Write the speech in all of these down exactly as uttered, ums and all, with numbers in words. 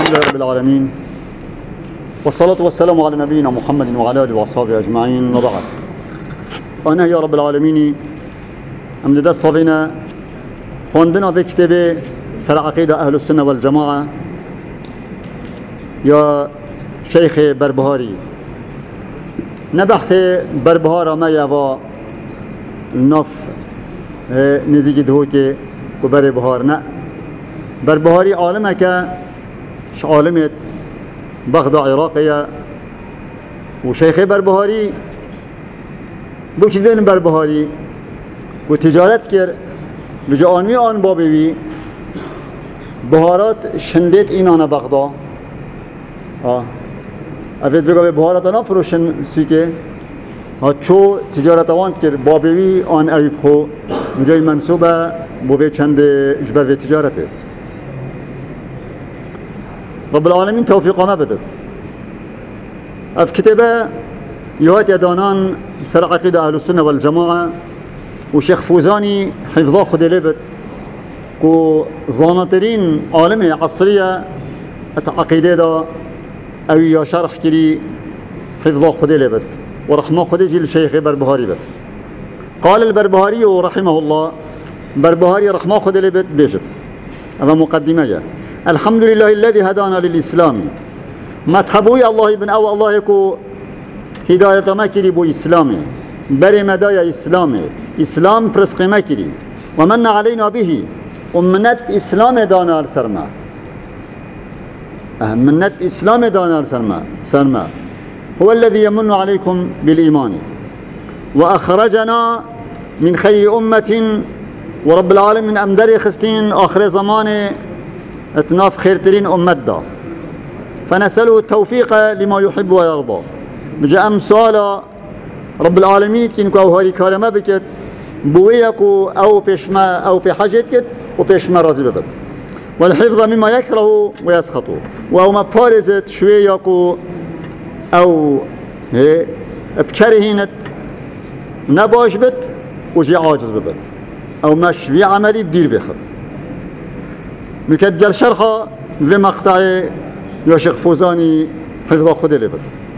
الحمد لله رب العالمين، والصلاة والسلام على نبينا محمد وعلى آله وصحبه أجمعين، وبعد. أنا يا رب العالمين أم دست بنا خواندنا في كتاب سر عقيدة أهل السنة والجماعة يا شيخ بربهاري. نبحث بربهارا ما يوا النف نزيج دهوكي وبربهار نا بربهاري عالمه که عالمت بغداد عراقية، وشيخ بربهاري بوشت بين بربهاري وتجارت كر بجانوي آن بابوي بهارات شندت این آن بغداد آه افید بگه بهارات آن فروشن سیکه ها چو تجارت آن کر بابوي آن ایب خو جای منصوبه بوبه چند اجبر به تجارته. رب العالمين توفيق ما بدت اف كتابه يهات يدانان سر عقيدة أهل السنة والجماعة وشيخ فوزاني حفظه خد لبت كو ظانطرين عالمي عصرية عقيدة دا او يا شرح كري حفظه خد لبت ورحمه خد جي الشيخ بربهاري بت. قال البربهاري رحمه الله بربهاري رحمه خد لبت بيجت هذا مقدمة جا. الحمد لله الذي هدانا للإسلام متحبوي الله ابن أو الله يكو هداية ما كري بو إسلامي بري مدايا إسلامي إسلام برسق ما كري ومن علينا به ومنت بإسلام دانا سرما منت بإسلام دانا سرما سرما هو الذي يمن عليكم بالإيمان وأخرجنا من خير أمة ورب العالمين أمدري خستين آخر زمان اتناف خيرترين أمت دا فنسأله التوفيق لما يحب ويرضى. بجاء أم سؤال رب العالمين كينكو أو هاري كارما بكت بويكو أو بيشما أو بحاجت كت وبيشما رازي ببت والحفظ مما يكره ويسخطه وأو ما بارزت شويكو أو بكرهينت نباش بت وجي عاجز ببت أو مش في عملي بدير بخط مكدل شرحه في مقطع يا شيخ فوزاني حفظه خد لبد.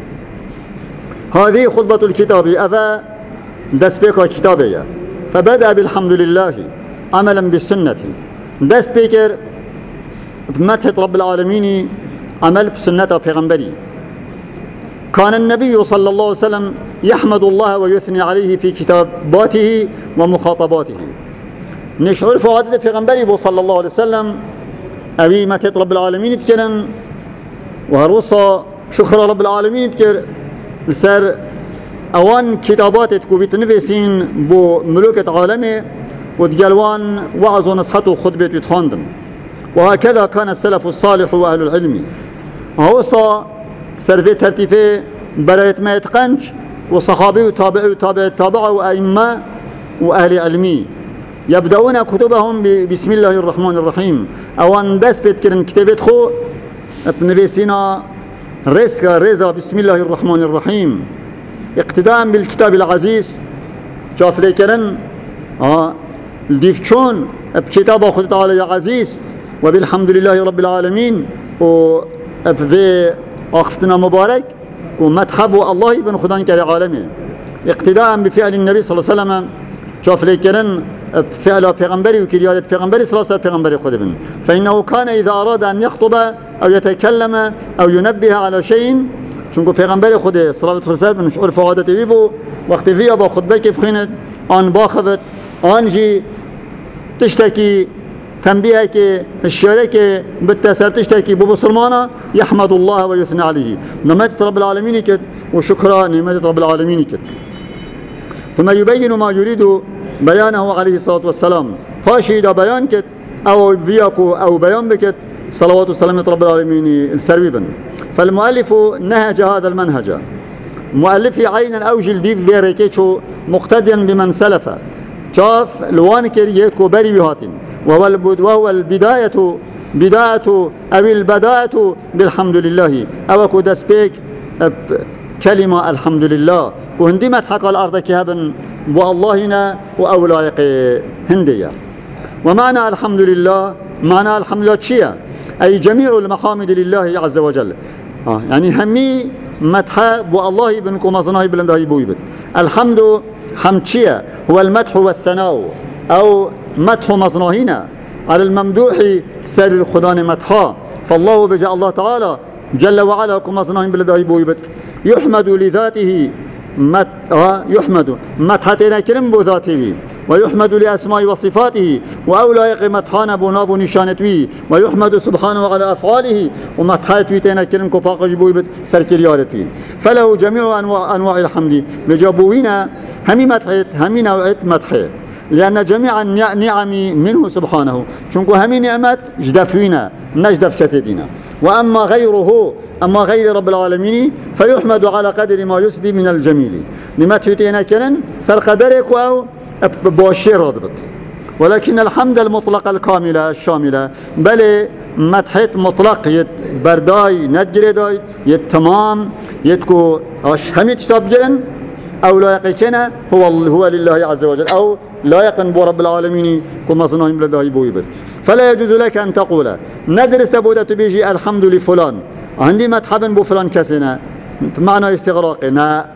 هذه خطبة الكتاب أفا دست بيكر كتابية فبدأ بالحمد لله عملا بالسنة دست بيكر بمدحة رب العالمين عمل بسنة پیغمبري. كان النبي صلى الله عليه وسلم يحمد الله ويثني عليه في كتاباته ومخاطباته. نشعر فوادة پیغمبري صلى الله عليه وسلم أبي متت رب العالمين تكرن وهروصا شكر رب العالمين تكر لسر أوان كتابات تكو بتنفسين بو ملوكة عالمي وتقالوان وعظ ونصحته خطبة يتخاندن. وهكذا كان السلف الصالح وأهل العلم هوصا سرفي ترتيفي براية ما يتقنج وصحابي وتابعي وتابع التابع وأئمة وأهل علمي يبدأون كتبهم بسم الله الرحمن الرحيم أوان دست بيتكرن كتابت خو بنفسينا رزق رزا بسم الله الرحمن الرحيم اقتداء بالكتاب العزيز شاف ليكرن آه الديفشون بكتاب أخذ تعالى يا عزيز وبالحمد لله رب العالمين وبفي أخفتنا مبارك ومتحبوا الله ابن خدان كري عالمي اقتداء بفعل النبي صلى الله عليه وسلم شاف ليكرن فعل پیغمبری و کریات پیغمبری صلی الله علیه و پیغمبری خود بن فإنه كان إذا أراد أن يخطب أو يتكلم أو ينبه على شيء چونکو پیغمبری خود صلی الله علیه و سلم شعور فعادتی وی بو وقتی وی با خطبه که بخیند آن باخبت آن جی تشتكي تنبيه که اشاره که بالتسر تشتكي بو مسلمانا يحمد الله ويثني عليه نعمت رب العالمين كت وشكرا نعمت رب العالمين كت ثم يبين ما يريد بيانه عليه الصلاة والسلام فاشي دا بيان كت أو فيكو أو بيان بكت صلوات والسلام رب العالمين السربيبا. فالمؤلف نهج هذا المنهج مؤلف عينا أوجل ديف بيريكيشو مقتديا بمن سلف شاف لوانكر يكو بري بهاتين وهو, وهو البداية بداية أو البداية بالحمد لله أو كو دسبيك كلمة الحمد لله وهندي تحقق الأرض كهبا واللهنا وأولايق هندية. ومعنى الحمد لله معنى الحمد لله شيء أي جميع المحامد لله عز وجل. آه يعني همي مدح بو الله بنكو مصنعي بلنده بويبت. الحمد حمدشية هو المدح والثناء أو مدح مصنعينا على الممدوح سر الخدان مدحا. فالله بجاء الله تعالى جل وعلا كما مصنعي بلنده بويبت يحمد لذاته مت آه يحمد مدحتنا كلم بذاته ويحمد لأسماء وصفاته وأولئك مدحانا بناب نشانتوي ويحمد سبحانه على أفعاله ومدحتوي تنا كلم كوباق جبوي سركريارتوي. فله جميع أنواع, أنواع الحمد بجابوينا همي مدحت همي نوعية مدحه لأن جميع النعم منه سبحانه شنكو همي نعمت جدفوينا نجدف كسدنا. وأما غيره أما غير رب العالمين فيحمد على قدر ما يسدي من الجميل لمدحتنا كلم سر قدرك أو بوشير رضبط. ولكن الحمد المطلق الكاملة الشاملة بل مدحت مطلق يت برداي ندجرداي يت تمام يتكو همي تشتابجن أو لا يقينا هو هو لله عز وجل أو لا يقن بو رب العالمين كما صنعهم لله بويبت. فلا يجوز لك أن تقول ندرس تبودة بيجي الحمد لفلان عندي مدحبا بو فلان كسنا معنى استغراقنا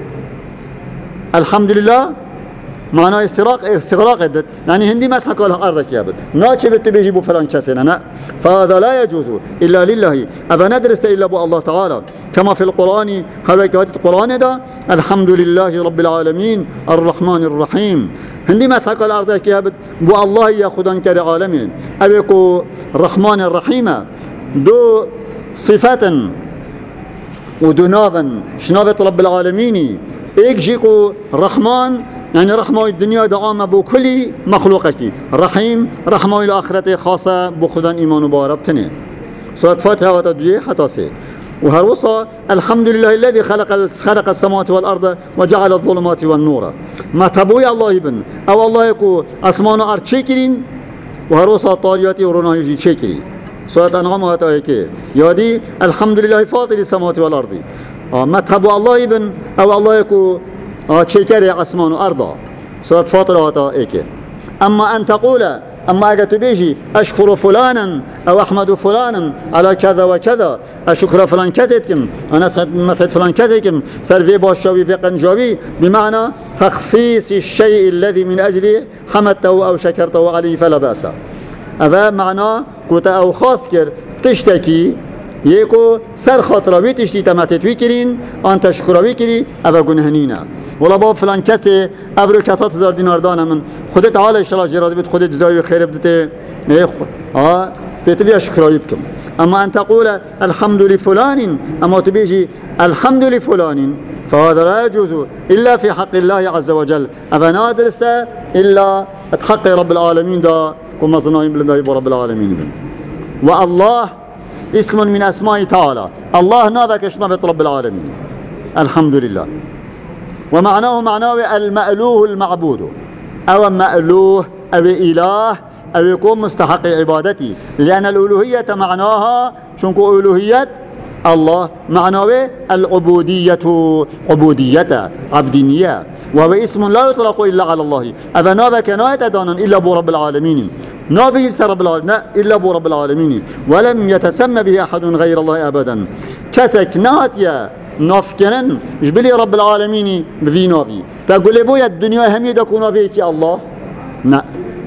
الحمد لله معنى استغراق استغراق الدت يعني هندي ما تحكوا له أرضك يا بد ناتش بتبيجي بو فلان كسنا فهذا لا يجوز إلا لله. أبا ندرس إلا بو الله تعالى كما في القرآن هذا القرآن ده الحمد لله رب العالمين الرحمن الرحيم هندي ما تحكوا له أرضك يا بد بو الله يأخذن كر عالمين أبيكو الرحمن الرحيم دو صفة ودو نافن شنافة رب العالمين إيجيكو رحمن يعني رحمة الدنيا دعامة بكل مخلوقك رحيم رحمة الآخرة خاصة بخدان إيمان وباربتني. سورة فاتحة وتدوية حتى سي وهروصة الحمد لله الذي خلق خلق السماوات والأرض وجعل الظلمات والنور ما تبوي الله ابن أو الله يكو أسمان أرض شكرين وهروصة طارياتي ورنايجي شكري. سورة أنعام هاتايكي يادي الحمد لله فاطر السماوات والأرض آه ما تبوي الله ابن أو الله يكو آه شكري أسمان وأرض. سورة فاطر هاتايكي. أما أن تقول أما أجت بيجي أشكر فلانا أو أحمد فلانا على كذا وكذا أشكر فلان كذتكم أنا متى فلان كذتكم سرفي باشوي بقنجوي بمعنى تخصيص الشيء الذي من أجله حمدته أو شكرته عليه فلا بأس. هذا معنى كنت أو خاص كر تشتكي يكو سر خاطروي تشتي تمتتوي كرين أن تشكروي كري أبا جنهنينا ولا باب فلان كسي أبرو كسات هزار دينار دانا من خدت على إشراج جراز بيت خدت جزاوي خير بدته إيه آه بيتبي أشكره يبكم. أما أن تقول الحمد لفلان أما تبيجي الحمد لفلان فهذا لا يجوز إلا في حق الله عز وجل. أبا نادرست إلا تحق رب العالمين دا كما صنعين بلده رب العالمين. والله اسم من أسماء تعالى الله نابك اشنبت رب العالمين الحمد لله. ومعناه معناه المألوه المعبود أو مألوه أو إله أو يكون مستحق عبادتي لأن الألوهية معناها شنكو ألوهية الله معناه العبودية عبودية عبدينية وهو اسم لا يطلق إلا على الله. أبا نابا كناية دانا إلا بو رب العالمين نابي رب العالمين إلا بو رب العالمين ولم يتسمى به أحد غير الله أبدا. كسك ناتيا نافكنن جبلي رب العالمين بفي نافي تقول بويا الدنيا هم يدكونا فيك الله لا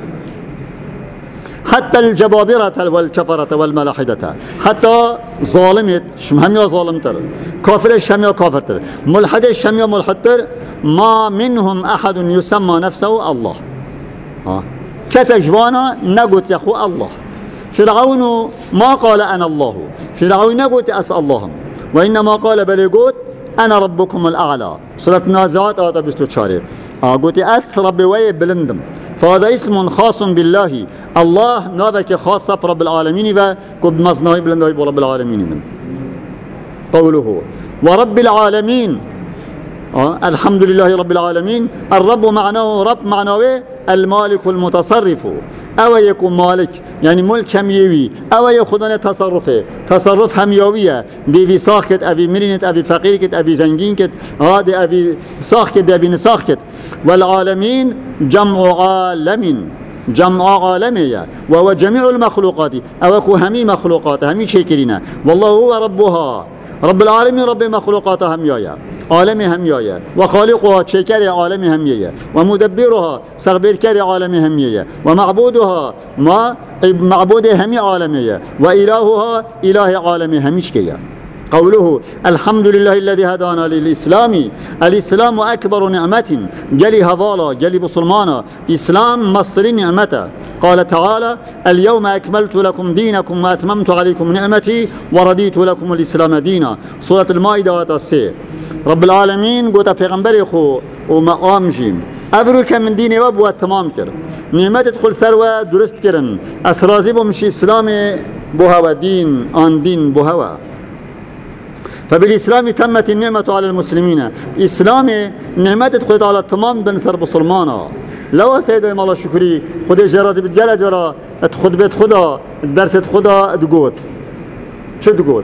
حتى الجبابرة والكفرة والملاحدة حتى ظالمت شمهم يا ظالمتر كافر شميا كافرتر ملحد شميا ملحدتر ما منهم أحد يسمى نفسه الله ها كتجوانا نقول يا أخو الله. فرعون ما قال أنا الله فرعون نقول أسأل الله وإنما قال بل قلت أنا ربكم الأعلى. سورة نازعات آتا بستوشاري قلت أس ربي وي بلندم فهذا اسم خاص بالله الله نابك خاصة برب العالمين وكب مصنعي بلنده برب العالمين من قوله ورب العالمين آه. الحمد لله رب العالمين. الرب معناه رب معناه المالك المتصرف أو يكون مالك يعني ملك هميوي أو يخدن تصرفه تصرف هميوية دي ساخت أبي مرينت أبي فقيركت أبي زنجينكت هذا أبي ساخت أبي نساخت. والعالمين جمع عالم جمع عالمية وهو جميع المخلوقات أو همي مخلوقات همي شكرنا والله هو ربها رب العالمين رب مخلوقات هميايا عالم هميايا وخالقها شكر عالم هميايا ومدبرها سغبير كر عالم هميايا ومعبودها ما معبود همي عالمية وإلهها إله عالم هميشكيا قوله الحمد لله الذي هدانا للإسلام الإسلام أكبر نعمة جلي هضالة جلي بصلمانة إسلام مصر نعمته قال تعالى اليوم أكملت لكم دينكم وأتممت عليكم نعمتي ورديت لكم الإسلام دينا سورة المائدة وتسير رب العالمين قلت پیغمبر خو ومقام جيم أبروك من دين وب والتمام كر نعمت تدخل سروة درست كرن أسرازي بمشي إسلام بوهوا دين آن دين بوهوا فبالإسلام تمت النعمة على المسلمين إسلام نعمة تدخل على التمام بنصر بسلمانا لو سيدي مالا شكري خده جرازي بتجال جرا تخد بيت خدا الدرس خدا تقول شو تقول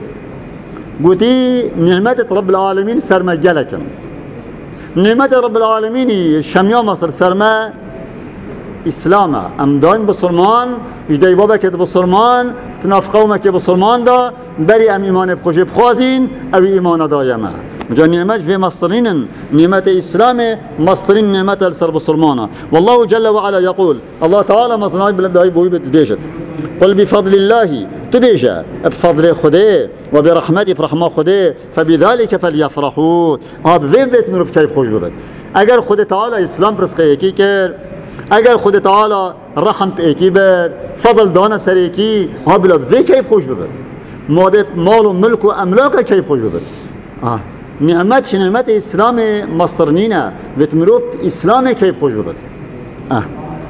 قوتي نعمة رب العالمين سرما جلكم نعمة رب العالمين شميا مصر سرما إسلاما أم دايم بسلمان يدي بابا كده بسلمان تنافقوما كده بسلمان دا بري أم إيمان بخوشي بخوازين أو إيمان دايما مجا نعمة في مصرين نعمة إسلام مصرين نعمة لسر بسلمانا والله جل وعلا يقول الله تعالى مصنعي بلدهي بوي بتبيجت قل بفضل الله تبيجا بفضل خده وبرحمته برحمة خده فبذلك فليفرحوا ها بفين بيت مروف كيف خوش ببت اگر خود تعالى اسلام برسخه يكي كر اگر خود تعالى رحم بيكي بر فضل دانا سر يكي ها بلا بفين كيف خوش ببت مادة مال و ملك و املاك كيف خوش ببت اه نعمت نعمت اسلام مصرنينه بيت مروف اسلام كيف خوش ببت اه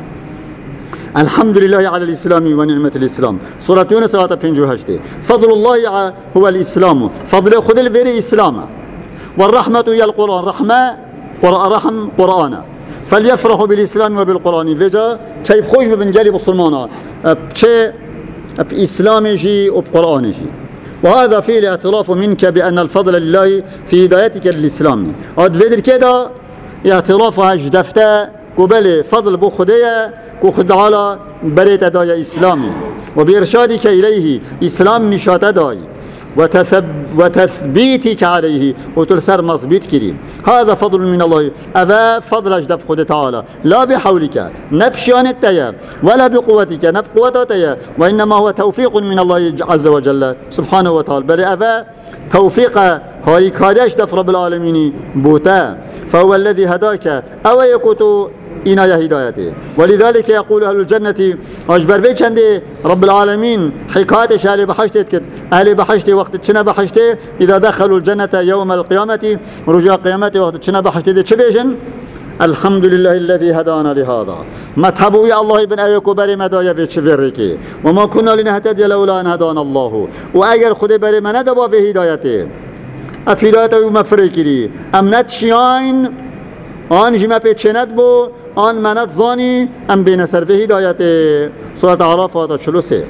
الحمد لله على الإسلام ونعمة الإسلام سورة يونس آية پنجاه و هشت فضل الله هو الإسلام فضل خود الفيري إسلام والرحمة هي القرآن رحمة رحم قرآن فليفرحوا بالإسلام وبالقرآن فيجا كيف خوش ببنجالي بسلمانا بشي بإسلام جي وبقرآن جي وهذا فيه الاعتراف منك بأن الفضل لله في هدايتك للإسلام هذا فيدر كده اعتراف هجدفته قبل فضل بو خديه وخد على بريت أداء إسلامي وبإرشادك إليه إسلام نشاط أداء وتثب وتثبيتك عليه وترسر مصبيت كريم هذا فضل من الله أذا فضل أجدب خد تعالى لا بحولك نبشان التياب ولا بقوتك نبقوة التياب وإنما هو توفيق من الله عز وجل سبحانه وتعالى بل أذا توفيق هاي كاريش دف رب العالمين بوتا فهو الذي هداك أو يكتو إنا هدايته ولذلك يقول أهل الجنة أجبر بي چنده رب العالمين حكايتش أهل بحشت كت أهل بحشت وقت چنا بحشت إذا دخلوا الجنة يوم القيامة رجاء قيامته وقت چنا بحشت دي چه بيجن الحمد لله الذي هدانا لهذا متحبوي الله ابن أيكو بري مدايا بيش فريكي وما كنا لنهتدي لولا أن هدانا الله وأجر خد بري من دبا في هدايته أفيداته مفريكي أمنت شياين آن جمع پیچند بو آن منت زانی ام بین سر به هدایت سورة عراف آیات چهل و سه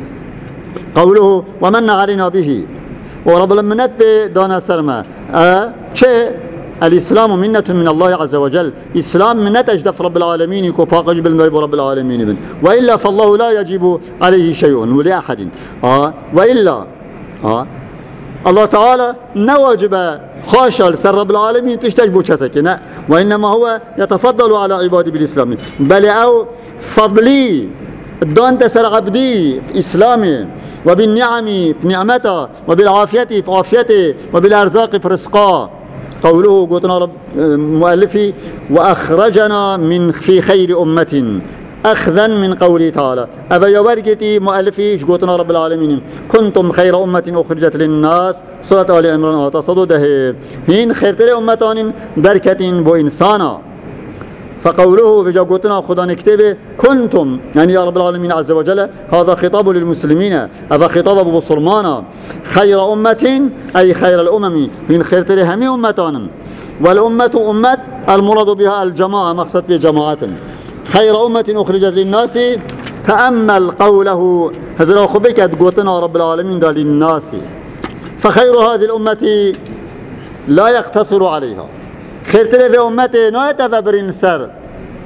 قوله ومن علينا به ورب المنت به دانا سرما چه الاسلام منة من الله عز وجل اسلام منت اجدف رب العالمين كو باقج بالنائب رب العالمين بن وإلا فالله لا يجب عليه شيء ولأحد آه وإلا آه الله تعالى نواجب خاشا لسر رب العالمين تشتجبوا كسكنا وإنما هو يتفضل على عبادي بالإسلام بل أو فضلي دون تسر عبدي إسلامي وبالنعم بنعمته وبالعافية بعافيته وبالأرزاق برزقه قوله قلتنا رب مؤلفي وأخرجنا من في خير أمة أخذا من قوله تعالى أبا يورجتي مؤلفي قلتنا رب العالمين كنتم خير أمة أخرجت للناس سورة آل عمران تصدده هين خيرتر أمتان بركة بو إنسانا فقوله بجا قلتنا خدا نكتبه كنتم يعني يا رب العالمين عز وجل هذا خطاب للمسلمين هذا خطاب أبو بسلمان خير أمة أي خير الأمم من خيرتر همي أمتان والأمة أمة المراد بها الجماعة مقصد بجماعة خير أمة أخرجت للناس تأمل قوله هذا خبكت قوتنا رب العالمين دا للناس فخير هذه الأمة لا يقتصر عليها خير تلف أمته لا يتفبرين سر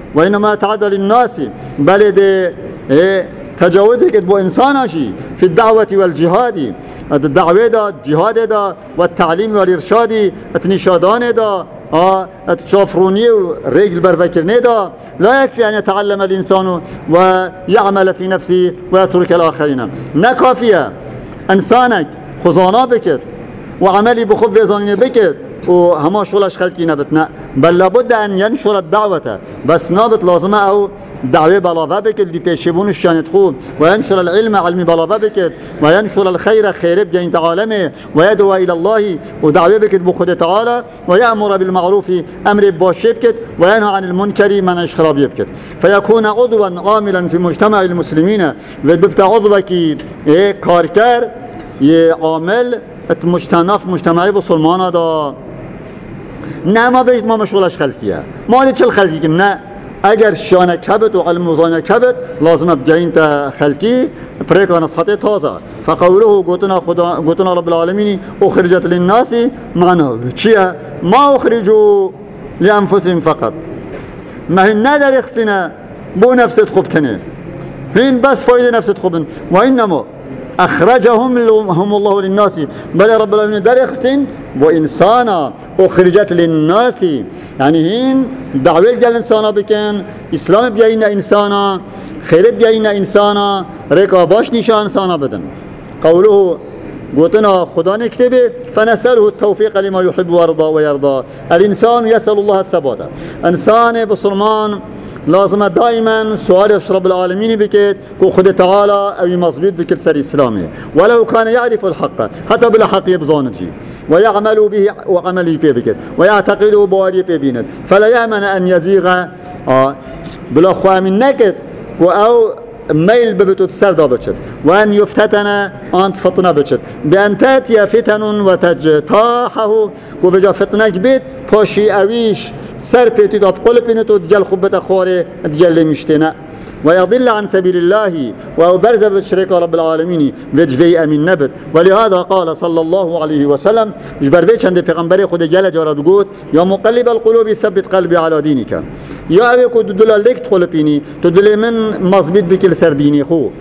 وإنما تعدى للناس بل ده إيه تجاوزك بو إنساناشي في الدعوة والجهاد الدعوة دا الجهاد دا والتعليم والإرشاد اتنشادان دا آه تشافروني ورجل برفكرني دا لا يكفي أن يتعلم الإنسان ويعمل في نفسه ويترك الآخرين نكافية إنسانك خزانة بكت وعملي بخب يزانين بكت وهما شغلش خلقي نبتنا بل لابد أن ينشر الدعوة بس نابت لازمة أو دعوة بلاغة بكت دي بيشبون الشان تخون وينشر العلم علمي بلاغة بكت وينشر الخير خير بجين تعالمه ويدعو إلى الله ودعوة بكت بخد تعالى ويأمر بالمعروف أمر باشي بكت وينهى عن المنكر من اشخراب يبكت فيكون عضوا عاملا في مجتمع المسلمين وببتا عضوك إيه كاركار يعامل مجتمع في مجتمعي بسلمان دا نه ما بيجد ما مشغولش خلقية ما دي چل خلقي كم نه اگر شانه كبت وعلم وزانه كبت لازم بجاين تا خلقي بريك ونصحته تازه فقوله قوتنا خدا قوتنا رب العالمين اخرجت للناس معناه چيه ما اخرجوا لانفسهم فقط ما هي ندر يخصنا بو نفسه خبتنه هين بس فايدة نفسه خبن وإنما أخرجهم هم الله للناس بل رب العالمين دار يخستين وإنسانا أخرجت للناس يعني هين دعوة جل إنسانا بكن إسلام بيئنا إنسانا خير بيئنا إنسانا رقاباش نشان إنسانا بدن قوله قلتنا خدا نكتبه فنسأله التوفيق لما يحب ويرضى ويرضى الإنسان يسأل الله الثبات إنسان بصرمان لازم دائما سؤال رب العالمين بكت وخد تعالى أو مظبوط بكل سر إسلامي ولو كان يعرف الحق حتى بالحق يبزانته ويعمل به وعمله به بكت ويعتقد بوالي به بينت فلا يأمن أن يزيغ آه بلا خواه من نكت أو ميل ببتو تسردا بچت وأن يفتتن أنت فتنة بچت بأن تأتي فتن وتجتاحه وبجا فتنك بيت پاشي أويش سر بيتي داب قل بينتو تجل خبت خوري تجل مشتنا ويضل عن سبيل الله وبرز بشريك رب العالمين وجفي أمين نبت ولهذا قال صلى الله عليه وسلم جبر بيش عند پیغمبر خود جل جارد قوت يا مقلب القلوب ثبت قلبي على دينك يا أبي كو تدل لك تقول بيني تدل من مظبط بكل سر ديني خو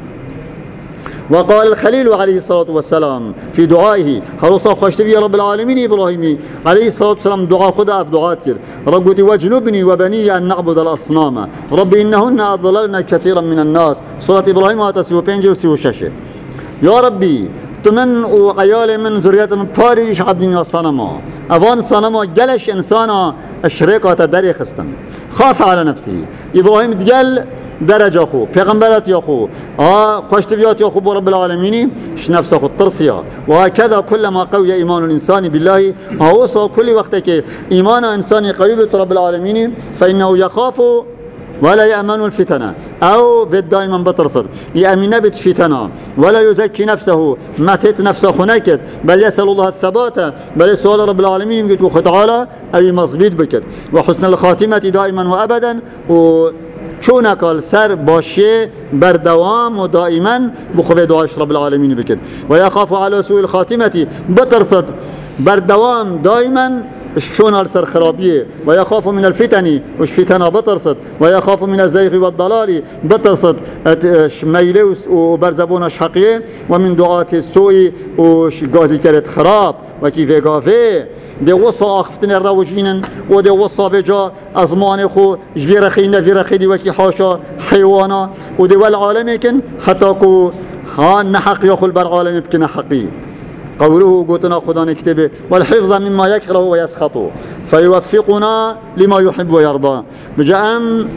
وقال الخليل عليه الصلاة والسلام في دعائه هرصا خشتبي رب العالمين إبراهيم عليه الصلاة والسلام دعاء خدا أفدعات كر ربتي واجنبني وبني أن نعبد الأصنام رب إنهن أضللنا كثيرا من الناس سورة إبراهيم هاتسيو بينجي وسيو شاشة يا ربي تمن وعيال من ذرية من باريش عبدين يا صنما أفان صنما جلش إنسانا الشريكة داري خستن خاف على نفسه إبراهيم تقال درجة خو پیغمبرات يا خو آه خوشتبيات يا خو برب العالمين ش نفسه خو ترسيا وهكذا كلما قوي إيمان الإنسان بالله هوصى كل وقت كي إيمان إنسان قوي برب العالمين فإنه يخاف ولا يأمن الفتنة أو في دائما بترصد يأمن بت فتنة ولا يزكي نفسه ماتت نفسه خناكت بل يسأل الله الثبات بل يسأل رب العالمين يقول تعالى أي مصبيت بكت وحسن الخاتمة دائما وأبدا و چونك السر باشه بردوام ودائما بخوف دعاش رب العالمين بكت ويخاف على سوء الخاتمة بترصد بردوام دائما شون السر خرابيه ويخاف من الفتن وش فتنة بترصد ويخاف من الزيغ والضلال بترصد ميلوس وبرزبون شحقيه ومن دعاة السوء وش غازي كرت خراب وكيف غافي دي وصا اخفتن الروجين ودي وصا بجا ازمان خو جفيرخين فيرخيدي وكي حاشا حيوانا ودي والعالم يكن حتى كو ها نحق ياخل بالعالم بكنا حقي قوله قوتنا خدا نكتبه والحفظ مما يكره ويسخط فيوفقنا لما يحب ويرضى بجأم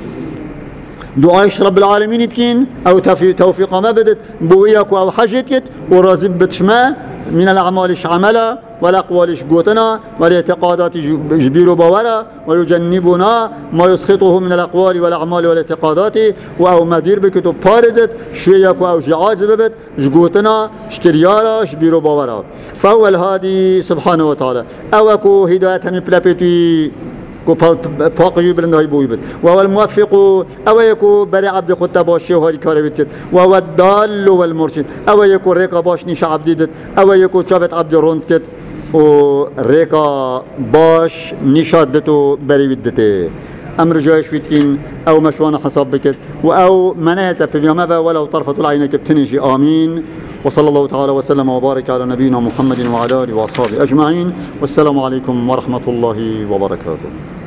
دعاش رب العالمين تكين او توفيق ما بدت بوياك او حاجتك ورازب بتشما من الأعمال عملا والأقوال قوتنا والاعتقادات جبير بورا ويجنبنا ما يسخطه من الأقوال والأعمال والاعتقادات وأو مدير بكتب بارزت شويك أو جعاز ببت جقوتنا شكريارا جبير بورا فهو الهادي سبحانه وتعالى أوكو هداية من بلابتي کو پاکی برند های بوی بد و هو الموفق او یکو برای عبد خود تباشی و هایی کاری بد و هو الدال و المرشد او یکو ریکا باش نیش عبدی دد او یکو چابت عبد روند کد و ریکا باش نیشاد دتو بری بدته أمر جايش فيتكين أو مشوانا حساب بكت وأو مناهت في بيومها ولو طرفة العين كبتنجي آمين. وصلى الله تعالى وسلم وبارك على نبينا محمد وعلى آله وأصحابه أجمعين. والسلام عليكم ورحمة الله وبركاته.